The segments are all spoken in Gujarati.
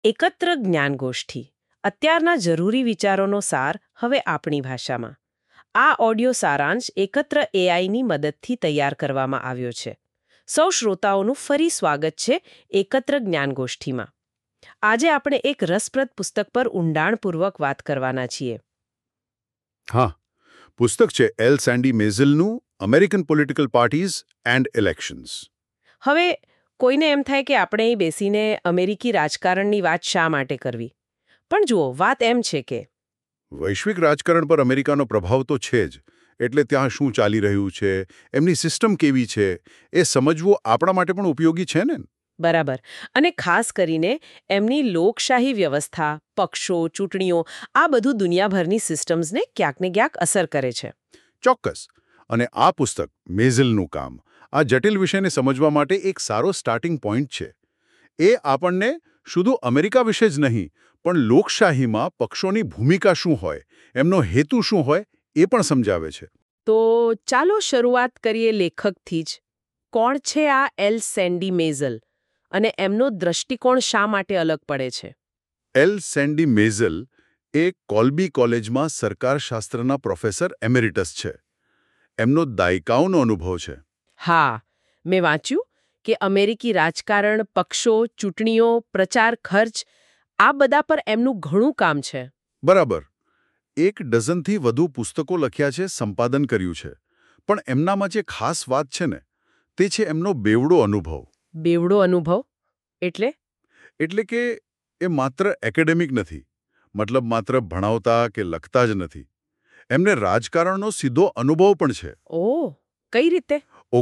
એકત્ર જ્ઞાનગોષ્ઠી અત્યારના જરૂરી વિચારોનો સાર હવે આપણી ભાષામાં. આ ઓડિયો સારાંશ એકત્ર એઆઈની મદદથી તૈયાર કરવામાં આવ્યો છે. સૌ શ્રોતાઓનું ફરી સ્વાગત છે એકત્ર જ્ઞાનગોષ્ઠીમાં. આજે આપણે એક રસપ્રદ પુસ્તક પર ઊંડાણપૂર્વક વાત કરવાના છીએ. હા, પુસ્તક છે એલ સેન્ડી મેઝલનું American political parties and elections. હવે કોઈને એમ થાય કે આપણે અહીં બેસીને અમેરિકી રાજકારણની વાત શા માટે કરવી? પણ જુઓ, વાત એમ છે કે વૈશ્વિક રાજકારણ પર અમેરિકાનો પ્રભાવ તો છે જ, એટલે ત્યાં શું ચાલી રહ્યું છે, એમની સિસ્ટમ કેવી છે, એ સમજવું આપણા માટે પણ ઉપયોગી છે ને. બરાબર. અને ખાસ કરીને એમની લોકશાહી વ્યવસ્થા, પક્ષો, ચૂંટણીઓ આ બધું દુનિયાભરની સિસ્ટમ્સને ક્યાંક ને ક્યાંક અસર કરે છે. ચોક્કસ. અને આ પુસ્તક મેઝલનું કામ આ જટિલ વિષયને સમજવા માટે એક સારો સ્ટાર્ટિંગ પોઈન્ટ છે. એ આપણને શુધુ અમેરિકા વિશે જ નહીં, પણ લોકશાહીમાં પક્ષોની ભૂમિકા શું હોય, એમનો હેતુ શું હોય, એ પણ સમજાવે છે. તો ચાલો શરૂઆત કરીએ લેખકથી જ. કોણ છે આ એલ સેન્ડી મેઝલ? અને એમનો દ્રષ્ટિકોણ શા માટે અલગ પડે છે? એલ સેન્ડી મેઝલ એ કોલ્બી કોલેજમાં સરકારશાસ્ત્રના પ્રોફેસર એમેરિટસ છે. એમનો દાયકાઓનો અનુભવ છે. હા, મેં વાંચ્યું કે અમેરિકી રાજકારણ, પક્ષો, ચૂંટણીઓ, પ્રચાર ખર્ચ આ બધા પર એમનું ઘણું કામ છે. બરાબર. 1 ડઝનથી વધુ પુસ્તકો લખ્યા છે, સંપાદન કર્યું છે. પણ એમનામાં જે ખાસ વાત છે ને, તે છે એમનો બેવડો અનુભવ. બેવડો અનુભવ એટલે? એટલે કે એ માત્ર એકેડેમિક નથી, મતલબ માત્ર ભણાવતા કે લખતા જ નથી. એમને રાજકારણનો સીધો અનુભવ પણ છે. ઓહ, કઈ રીતે?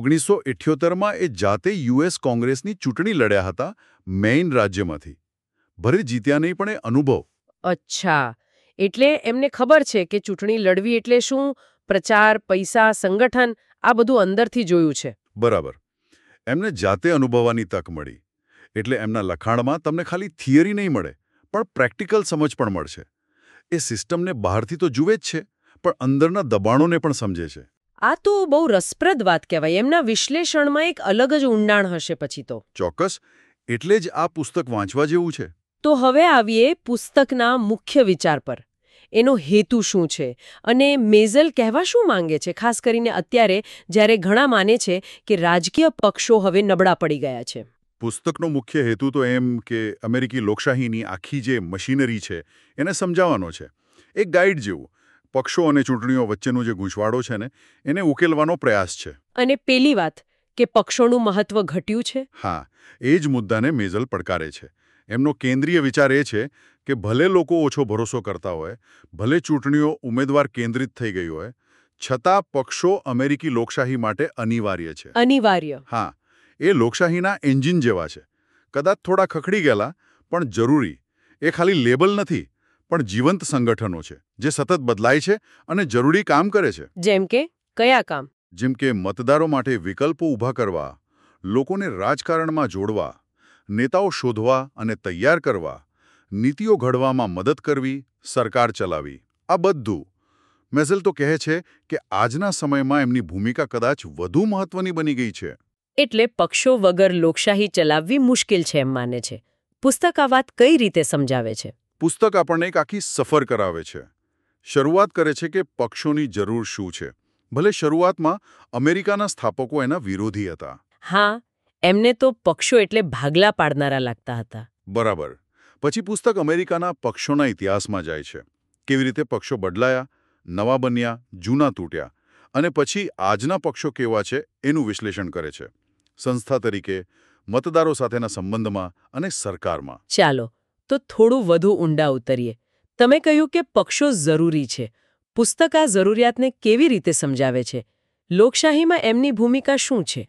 1978માં એ જાતે યુએસ કોંગ્રેસની ચૂંટણી લડ્યા હતા, મેઇન રાજ્યમાંથી. ભલે જીત્યા નહીં, પણ એ અનુભવ. અચ્છા, એટલે એમને ખબર છે કે ચૂંટણી લડવી એટલે શું, પ્રચાર, પૈસા, સંગઠન આ બધું અંદરથી જોયું છે. બરાબર. એમને જાતે અનુભવવાની તક મળી. એટલે એમના લખાણમાં તમને ખાલી થિયરી નહીં મળે, પણ પ્રેક્ટિકલ સમજ પણ મળશે. એ સિસ્ટમને બહારથી તો જુએ જ છે, પણ અંદરના દબાણોને પણ સમજે છે. આ તો બહુ રસપ્રદ વાત કહેવાય. એમના વિશ્લેષણમાં એક અલગ જ ઊંડાણ હશે પછી તો. ચોક્કસ. એટલે જ આ પુસ્તક વાંચવા જેવું છે. તો હવે આવીએ પુસ્તકના મુખ્ય વિચાર પર. એનો હેતુ શું છે અને મેઝલ કહેવા શું માંગે છે, ખાસ કરીને અત્યારે જ્યારે ઘણા માને છે કે રાજકીય પક્ષો હવે નબળા પડી ગયા છે. પુસ્તકનો મુખ્ય હેતુ તો એમ કે અમેરિકી લોકશાહીની આખી જે મશીનરી છે એને સમજાવવાનો છે. એક ગાઈડ જેવું. પક્ષો અને ચૂંટણીઓ વચ્ચેનો જે ગૂંચવાડો છે ને, એને ઉકેલવાનો પ્રયાસ છે. અને પેલી વાત કે પક્ષોનું મહત્વ ઘટ્યું છે. હા, એ જ મુદ્દાને મેઝલ પડકારે છે. એમનો કેન્દ્રીય વિચાર એ છે કે ભલે લોકો ઓછો ભરોસો કરતા હોય, ભલે ચૂંટણીઓ ઉમેદવાર કેન્દ્રિત થઈ ગઈ હોય, છતાં પક્ષો અમેરિકી લોકશાહી માટે અનિવાર્ય છે. અનિવાર્ય. હા, એ લોકશાહીના એન્જિન જેવા છે. કદાચ થોડા ખખડી ગયેલા, પણ જરૂરી. એ ખાલી લેબલ નથી, પણ જીવંત સંગઠનો છે જે સતત બદલાય છે અને જરૂરી કામ કરે છે. જેમ કે કયા કામ? જેમ કે મતદારો માટે વિકલ્પો ઊભા કરવા, લોકોને રાજકારણમાં જોડવા, નેતાઓ શોધવા અને તૈયાર કરવા, નીતિઓ ઘડવામાં મદદ કરવી, સરકાર ચલાવવી. આ બધું. મેઝલ તો કહે છે કે આજના સમયમાં એમની ભૂમિકા કદાચ વધુ મહત્વની બની ગઈ છે. એટલે પક્ષો વગર લોકશાહી ચલાવવી મુશ્કેલ છે એમ માને છે. પુસ્તક આ વાત કઈ રીતે સમજાવે છે? પુસ્તક આપણને એક આખી સફર કરાવે છે. શરૂઆત કરે છે કે પક્ષોની જરૂર શું છે. ભલે શરૂઆતમાં અમેરિકાના સ્થાપકો એના વિરોધી હતા. હા, એમને તો પક્ષો એટલે ભાગલા પાડનારા લાગતા હતા. બરાબર. પછી પુસ્તક અમેરિકાના પક્ષોના ઇતિહાસમાં જાય છે. કેવી રીતે પક્ષો બદલાયા, નવા બન્યા, જૂના તૂટ્યા, અને પછી આજના પક્ષો કેવા છે એનું વિશ્લેષણ કરે છે. સંસ્થા તરીકે, મતદારો સાથેના સંબંધમાં અને સરકારમાં. ચાલો તો થોડું વધુ ઊંડા ઉતરીએ. તમે કહ્યું કે પક્ષો જરૂરી છે. પુસ્તક આ જરૂરિયાતને કેવી રીતે સમજાવે છે? લોકશાહીમાં એમની ભૂમિકા શું છે?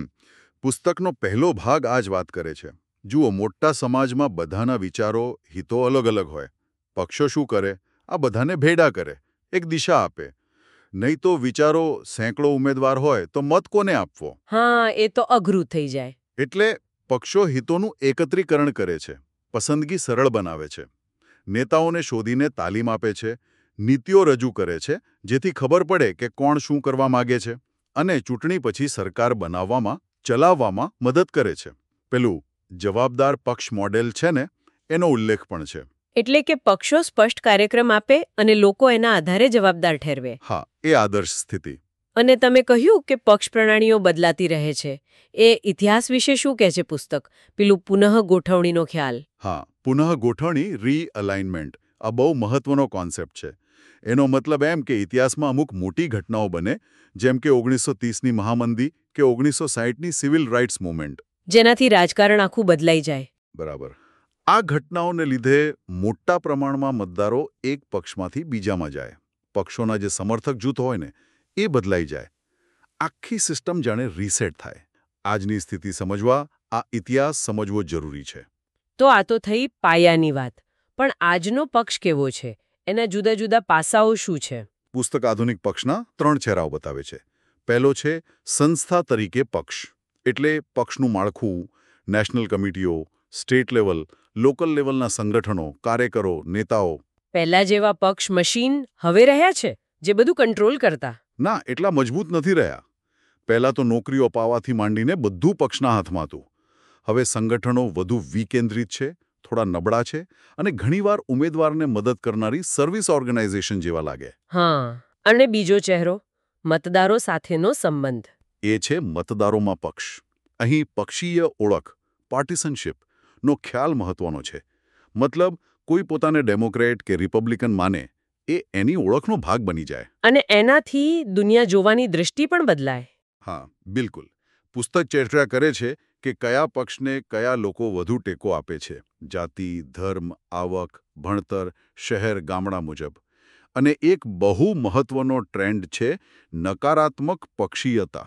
પુસ્તકનો પહેલો ભાગ આ જ વાત કરે છે. જુઓ, મોટા સમાજમાં બધાના વિચારો, હિતો અલગ અલગ હોય. પક્ષો શું કરે? આ બધાને ભેડા કરે, એક દિશા આપે. નહીં તો વિચારો સેંકડો ઉમેદવાર હોય તો મત કોને આપવો? હા, એ તો અઘરું થઈ જાય. એટલે પક્ષો હિતોનું એકત્રીકરણ કરે છે, પસંદગી સરળ બનાવે છે, નેતાઓને શોધીને તાલીમ આપે છે, નીતિઓ રજૂ કરે છે, જેથી ખબર પડે કે કોણ શું કરવા માગે છે, અને ચૂંટણી પછી સરકાર બનાવવામાં, ચલાવવામાં મદદ કરે છે. પેલું જવાબદાર પક્ષ મોડેલ છે ને, એનો ઉલ્લેખ પણ છે. એટલે કે પક્ષો સ્પષ્ટ કાર્યક્રમ આપે અને લોકો એના આધારે જવાબદાર ઠેરવે. હા, એ આદર્શ સ્થિતિ. અને તમે કહ્યું કે પક્ષ પ્રણાલીઓ બદલાતી રહે છે. એ ઇતિહાસ વિશે શું કહે છે પુસ્તક? પેલું પુનઃ ગોઠવણીનો ખ્યાલ. હા, પુનઃ ગોઠવણી, રીઅલાઇનમેન્ટ, આ બહુ મહત્વનો કોન્સેપ્ટ છે. એનો મતલબ એમ કે ઇતિહાસમાં અમુક મોટી ઘટનાઓ બને, જેમ કે 1930ની મહામંદી કે 1960ની સિવિલ રાઇટ્સ મૂવમેન્ટ. જેનાથી રાજકારણ આખું બદલાઈ જાય. બરાબર. આ ઘટનાઓને લીધે મોટા પ્રમાણમાં મતદારો એક પક્ષમાંથી બીજામાં જાય. પક્ષોના જે સમર્થક જૂથ હોય ને એ બદલાઈ જાય. આખી સિસ્ટમ જાણે રીસેટ થાય. આજની સ્થિતિ સમજવા આ ઇતિહાસ સમજવો જરૂરી છે. તો આ તો થઈ પાયાની વાત. પણ આજનો પક્ષ કેવો છે? એના જુદા જુદા પાસાઓ શું છે? પુસ્તક આધુનિક પક્ષના 3 ચહેરાઓ બતાવે છે. પહેલો છે સંસ્થા તરીકે પક્ષ. એટલે પક્ષનું માળખું, નેશનલ કમિટીઓ, સ્ટેટ લેવલ, લોકલ લેવલના સંગઠનો, કાર્યકરો, નેતાઓ. પહેલા જેવા પક્ષ મશીન હવે રહ્યા છે, જે બધું કંટ્રોલ કરતા? ના, એટલા મજબૂત નથી રહ્યા. પહેલાં તો નોકરીઓ અપાવવાથી માંડીને બધું પક્ષના હાથમાં હતું. હવે સંગઠનો વધુ વિકેન્દ્રિત છે, થોડા નબળા છે અને ઘણીવાર ઉમેદવારને મદદ કરનારી સર્વિસ ઓર્ગેનાઇઝેશન જેવા લાગે. હા. અને બીજો ચહેરો, મતદારો સાથેનો સંબંધ. એ છે મતદારોમાં પક્ષ. અહીં પક્ષીય ઓળખ, પાર્ટિસનશિપ નો ખ્યાલ મહત્વનો છે. મતલબ કોઈ પોતાને ડેમોક્રેટ કે રિપબ્લિકન માને એ એની ઓળખનો ભાગ બની જાય. અને એનાથી દુનિયા જોવાની દૃષ્ટિ પણ બદલાય. હા, બિલકુલ. પુસ્તક ચર્ચા કરે છે કે કયા પક્ષને કયા લોકો વધુ ટેકો આપે છે, જાતિ, ધર્મ, આવક, ભણતર, શહેર, ગામડા મુજબ. અને એક બહુ મહત્વનો ટ્રેન્ડ છે નકારાત્મક પક્ષીયતા.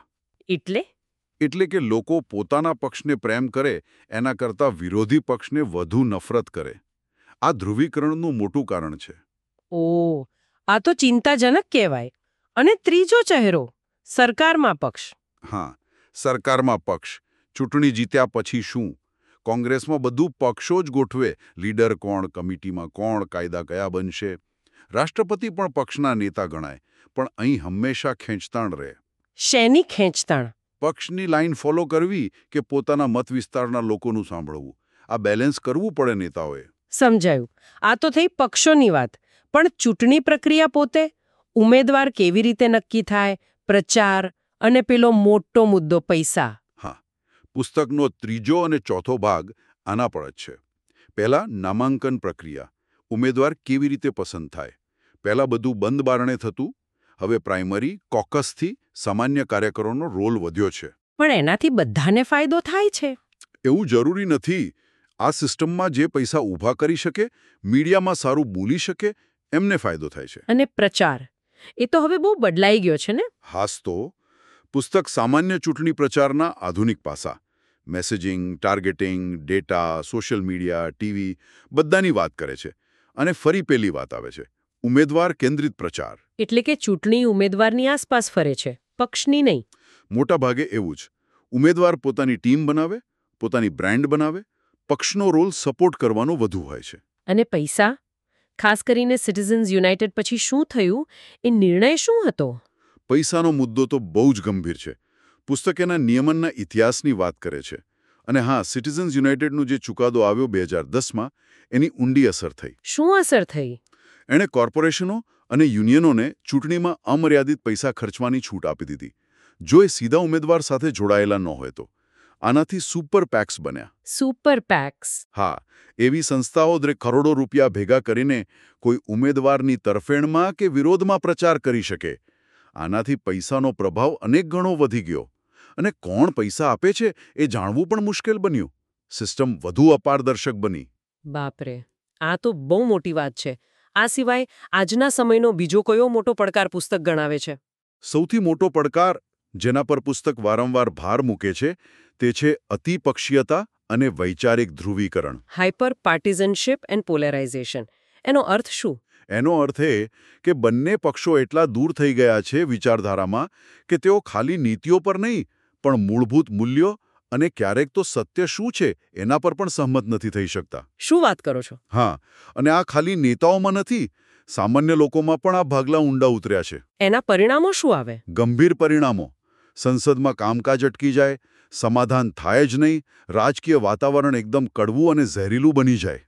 એટલે કે લોકો પોતાના પક્ષને પ્રેમ કરે એના કરતાં વિરોધી પક્ષને વધુ નફરત કરે. આ ધ્રુવીકરણનું મોટું કારણ છે. ઓહ, આ તો ચિંતાજનક કહેવાય. અને ત્રીજો ચહેરો, સરકારમાં પક્ષ. હા, સરકારમાં પક્ષ. ચૂંટણી જીત્યા પછી શું? કોંગ્રેસમાં બધું પક્ષો જ ગોઠવે. લીડર કોણ, કમિટીમાં કોણ, કાયદા કયા બનશે. રાષ્ટ્રપતિ પણ પક્ષના નેતા ગણાય. પણ અહીં હંમેશા ખેંચતાણ રહે. શેની ખેંચતાણ? પક્ષની લાઇન ફોલો કરવી કે પોતાના મત વિસ્તારના લોકોનું સાંભળવું. આ બેલેન્સ કરવું પડે નેતાઓએ. સમજાયું. આ તો થઈ પક્ષોની વાત. પણ ચૂંટણી પ્રક્રિયા પોતે, ઉમેદવાર કેવી રીતે નક્કી થાય, પ્રચાર અને પેલો મોટો મુદ્દો પૈસા. હા, પુસ્તકનો ત્રીજો અને ચોથો ભાગ આના પર જ છે. પહેલા નામાંકન પ્રક્રિયા. ઉમેદવાર કેવી રીતે પસંદ થાય. પહેલા બધું બંધ બારણે થતું. હવે પ્રાઇમરી, કોકસથી સામાન્ય કાર્યકરોનો રોલ વધ્યો છે. પણ એનાથી બધાને ફાયદો થાય છે? એવું જરૂરી નથી. આ સિસ્ટમમાં જે પૈસા ઊભા કરી શકે, મીડિયામાં સારું બોલી શકે, એમને ફાયદો થાય છે. અને પ્રચાર, એ તો હવે બહુ બદલાઈ ગયો છે ને? હાસ તો. પુસ્તક સામાન્ય ચૂંટણી પ્રચારના આધુનિક પાસા, messaging, targeting, data, social media, TV, બધાની વાત કરે છે. અને ફરી પેલી વાત આવે છે, ઉમેદવાર કેન્દ્રિત પ્રચાર. એટલે કે ચૂંટણી ઉમેદવારની આસપાસ ફરે છે, પક્ષની નહીં. મોટા ભાગે એવું જ. ઉમેદવાર પોતાની ટીમ બનાવે, પોતાની બ્રાન્ડ બનાવે, પક્ષનો રોલ સપોર્ટ કરવાનો વધુ હોય છે. અને પૈસા? ખાસ કરીને સિટીઝન્સ યુનાઇટેડ પછી શું થયું, એ નિર્ણય શું હતો? પૈસાનો મુદ્દો તો બહુ જ ગંભીર છે. પુસ્તક એના નિયમનના ઇતિહાસની વાત કરે છે. અને હા, સિટીઝન્સ યુનાઇટેડનો જે ચુકાદો આવ્યો 2010માં, એની ઊંડી અસર થઈ. શું અસર થઈ? એણે કોર્પોરેશનો અને યુનિયનોને ચૂંટણીમાં અમર્યાદિત પૈસા ખર્ચવાની છૂટ આપી દીધી, જો એ સીધા ઉમેદવાર સાથે જોડાયેલા ન હોય તો. આનાથી સુપર પેક્સ બન્યા. Super PACs? હા, એવી સંસ્થાઓ કરોડો રૂપિયા ભેગા કરીને કોઈ ઉમેદવારની તરફેણમાં કે વિરોધમાં પ્રચાર કરી શકે. આનાથી પૈસાનો પ્રભાવ અનેક ગણો વધી ગયો. અને કોણ પૈસા આપે છે એ જાણવું પણ મુશ્કેલ બન્યું. સિસ્ટમ વધુ અપારદર્શક બની. બાપરે, આ તો બહુ મોટી વાત છે. આ સિવાય આજના સમયનો બીજો કયો મોટો પડકાર પુસ્તક ગણાવે છે? સૌથી મોટો પડકાર, જેના પર પુસ્તક વારંવાર ભાર મૂકે છે, તે છે અતિપક્ષીયતા અને વૈચારિક ધ્રુવીકરણ. Hyper partisanship and polarisation. એનો અર્થ શું? એનો અર્થ એ કે બંને પક્ષો એટલા દૂર થઈ ગયા છે વિચારધારામાં કે તેઓ ખાલી નીતિઓ પર નહીં, પણ મૂળભૂત મૂલ્યો અને ક્યારેક તો સત્ય શું છે એના પર પણ સહમત નથી થઈ શકતા. શું વાત કરો છો? હા, અને આ ખાલી નેતાઓમાં નથી, સામાન્ય લોકોમાં પણ આ ભાગલા ઊંડા ઉતર્યા છે. એના પરિણામો શું આવે? ગંભીર પરિણામો. સંસદમાં કામકાજ અટકી જાય, સમાધાન થાય જ નહીં, રાજકીય વાતાવરણ એકદમ કડવું અને ઝેરીલું બની જાય.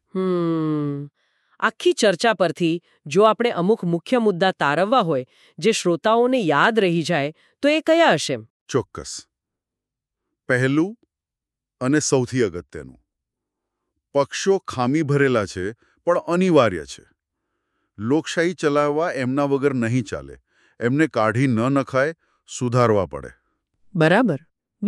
આખી ચર્ચા પરથી જો આપણે અમુક મુખ્ય મુદ્દા તારવવા હોય જે શ્રોતાઓને યાદ રહી જાય તો એ કયા હશે? ચોક્કસ. પહેલું અને સૌથી અગત્યનું, પક્ષો ખામી ભરેલા છે પણ અનિવાર્ય છે. લોકશાહી ચલાવવા એમના વગર નહીં ચાલે. એમને કાઢી ન નખાય, સુધારવા પડે. બરાબર.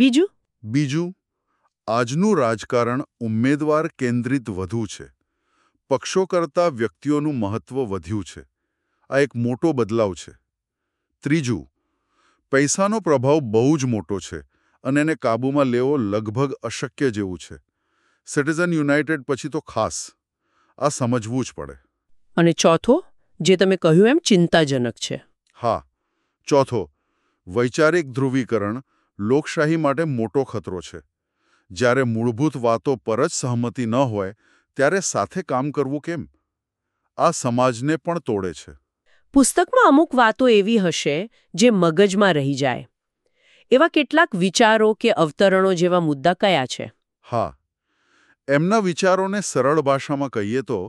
બીજું, આજનું રાજકારણ ઉમેદવાર કેન્દ્રિત વધુ છે. પક્ષો કરતાં વ્યક્તિઓનું મહત્વ વધ્યું છે. આ એક મોટો બદલાવ છે. ત્રીજું, પૈસાનો પ્રભાવ બહુ જ મોટો છે અને એને કાબૂમાં લેવો લગભગ અશક્ય જેવું છે. સિટીઝન યુનાઇટેડ પછી તો ખાસ આ સમજવું જ પડે. અને ચોથો, જે તમે કહ્યું એમ ચિંતાજનક છે. હા, ચોથો, વૈચારિક ધ્રુવીકરણ લોકશાહી માટે મોટો ખતરો છે. જ્યારે મૂળભૂત વાતો પર જ સહમતિ ન હોય ત્યારે સાથે કામ કરવું કેમ? આ સમાજને પણ તોડે છે. પુસ્તકમાં અમુક વાતો એવી હશે જે મગજમાં રહી જાય. એવા કેટલાક વિચારો કે અવતરણો જેવા મુદ્દા કયા છે? હા, એમના વિચારોને સરળ ભાષામાં કહીએ તો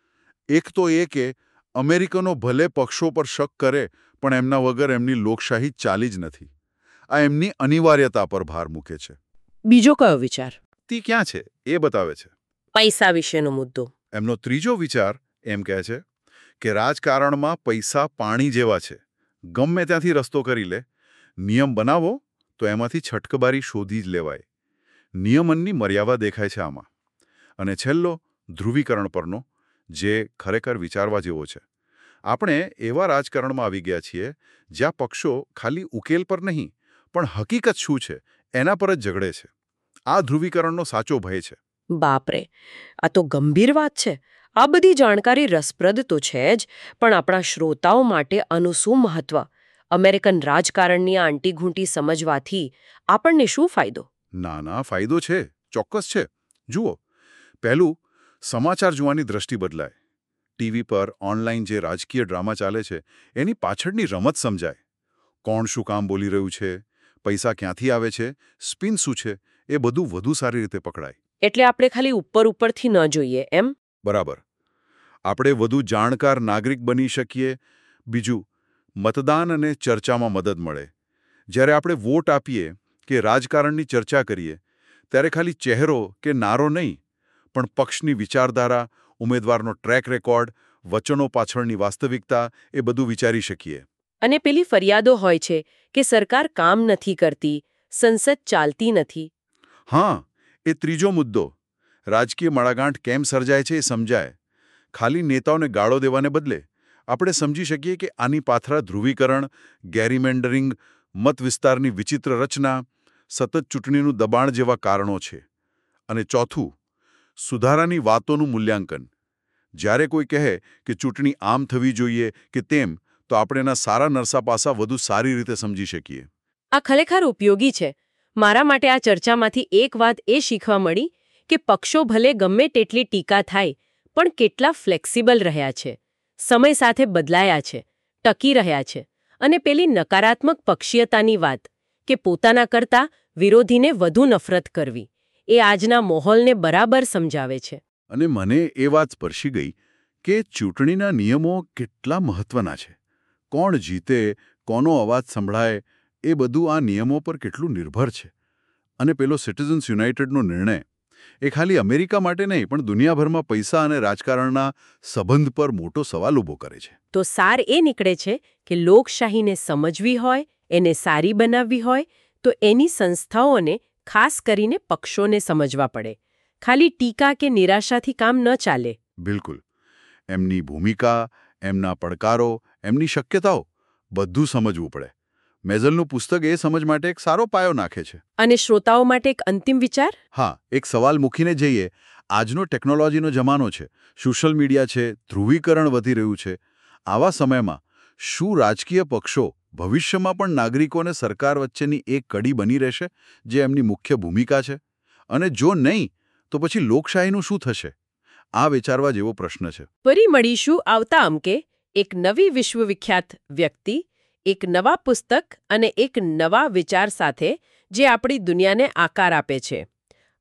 એક તો એ કે અમેરિકનો ભલે પક્ષો પર શક કરે પણ એમના વગર એમની લોકશાહી ચાલી જ નથી. આ એમની અનિવાર્યતા પર ભાર મૂકે છે. બીજો કયો વિચાર? તે ક્યાં છે એ બતાવે છે. પૈસા વિશેનો મુદ્દો. એમનો ત્રીજો વિચાર એમ કહે છે કે રાજકારણમાં પૈસા પાણી જેવા છે. ગમે ત્યાંથી રસ્તો કરી લે. નિયમ બનાવો તો એમાંથી છટકબારી શોધી જ લેવાય. નિયમનની મર્યાદા દેખાય છે આમાં. અને છેલ્લો, ધ્રુવીકરણ પરનો, જે ખરેખર વિચારવા જેવો છે. આપણે એવા રાજકારણમાં આવી ગયા છીએ જ્યાં પક્ષો ખાલી ઉકેલ પર નહીં પણ હકીકત શું છે એના પર જ ઝઘડે છે. આ ધ્રુવીકરણનો સાચો ભય છે. બાપરે, આ તો ગંભીર વાત છે. આ બધી જાણકારી રસપ્રદ તો છે જ, પણ આપણા શ્રોતાઓ માટે આનું શું મહત્વ? અમેરિકન રાજકારણની આ આંટીઘૂંટી સમજવાથી આપણને શું ફાયદો? ના, ફાયદો છે, ચોક્કસ છે. જુઓ, પહેલું, સમાચાર જોવાની દ્રષ્ટિ બદલાય. ટીવી પર, ઓનલાઈન જે રાજકીય ડ્રામા ચાલે છે એની પાછળની રમત સમજાય. કોણ શું કામ બોલી રહ્યું છે, પૈસા ક્યાંથી આવે છે, સ્પિન શું છે, એ બધું વધુ સારી રીતે પકડાય. એટલે આપણે ખાલી ઉપરથી ન જોઈએ એમ? બરાબર. આપણે વધુ જાણકાર નાગરિક બની શકીએ. બીજું, મતદાન અને ચર્ચામાં મદદ મળે. જ્યારે આપણે વોટ આપીએ કે રાજકારણની ચર્ચા કરીએ ત્યારે ખાલી ચહેરો કે નારો નહીં પણ પક્ષની વિચારધારા, ઉમેદવારનો ટ્રેક રેકોર્ડ, વચનો પાછળની વાસ્તવિકતા એ બધું વિચારી શકીએ. અને પેલી ફરિયાદો હોય છે કે સરકાર કામ નથી કરતી, સંસદ ચાલતી નથી. હા, એ ત્રીજો મુદ્દો. રાજકીય મડાગાંઠ કેમ સર્જાય છે એ સમજાય. ખાલી નેતાઓને ગાળો દેવાને બદલે આપણે સમજી શકીએ કે આની પાછળ ધ્રુવીકરણ, ગેરીમેન્ડરિંગ, મત વિસ્તારની વિચિત્ર રચના, સતત ચૂંટણીનું દબાણ જેવા કારણો છે. અને ચોથું, સુધારાની વાતોનું મૂલ્યાંકન. જ્યારે કોઈ કહે કે ચૂંટણી આમ થવી જોઈએ કે તેમ, તો આપણે એના સારા નરસા પાસા વધુ સારી રીતે સમજી શકીએ. આ ખરેખર ઉપયોગી છે. મારા માટે આ ચર્ચામાંથી એક વાત એ શીખવા મળી કે પક્ષો ભલે ગમે તેટલી ટીકા થાય પણ કેટલા ફ્લેક્સિબલ રહ્યા છે, સમય સાથે બદલાયા છે, ટકી રહ્યા છે. અને પેલી નકારાત્મક પક્ષીયતાની વાત કે પોતાના કરતાં વિરોધીને વધુ નફરત કરવી, એ આજના માહોલને બરાબર સમજાવે છે. અને મને એ વાત સ્પર્શી ગઈ કે ચૂંટણીના નિયમો કેટલા મહત્વના છે. કોણ જીતે, કોનો અવાજ સંભળાય, એ બધું આ નિયમો પર કેટલું નિર્ભર છે. અને પેલો સિટીઝન્સ યુનાઇટેડનો નિર્ણય એ ખાલી અમેરિકા માટે નહીં પણ દુનિયાભરમાં પૈસા અને રાજકારણના સંબંધ પર મોટો સવાલ ઊભો કરે છે. તો સાર એ નીકળે છે કે લોકશાહીને સમજવી હોય, એને સારી બનાવવી હોય તો એની સંસ્થાઓને, ખાસ કરીને પક્ષોને સમજવા પડે. ખાલી ટીકા કે નિરાશાથી કામ ન ચાલે. બિલકુલ. એમની ભૂમિકા, એમના પડકારો, એમની શક્યતાઓ બધું સમજવું પડે. મેઝલનું પુસ્તક એ સમજ માટે એક સારો પાયો નાખે છે. અને શ્રોતાઓ માટે એક અંતિમ વિચાર? હા, એક સવાલ મૂકીને જઈએ. આજનો ટેકનોલોજીનો જમાનો છે, સોશિયલ મીડિયા છે, ધ્રુવીકરણ વધી રહ્યું છે. આવા સમયમાં શું રાજકીય પક્ષો ભવિષ્યમાં પણ નાગરિકો અને સરકાર વચ્ચેની એક કડી બની રહેશે જે એમની મુખ્ય ભૂમિકા છે? અને જો નહીં તો પછી લોકશાહીનું શું થશે? આ વિચારવા જેવો પ્રશ્ન છે. ફરી મળીશું આવતા અંકે એક નવી વિશ્વવિખ્યાત વ્યક્તિ, એક નવા પુસ્તક અને એક નવા વિચાર સાથે જે આપણી દુનિયાને આકાર આપે છે.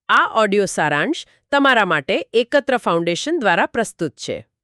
આ ઓડિયો સારાંશ તમારા માટે એકત્ર ફાઉન્ડેશન દ્વારા પ્રસ્તુત છે.